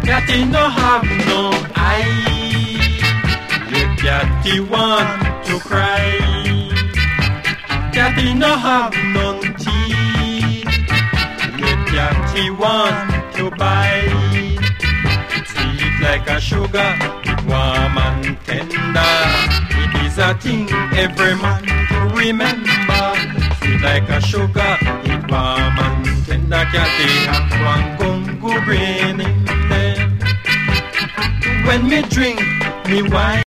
Catty no have no eye. The catty want to cry. Catty no have no teeth. The catty want to bite. Sweet like a sugar, warm and tender. It is a thing every man to remember. Sweet like a sugar, it warm and tender. Catty have one Congo brain in them. When me drink me wine.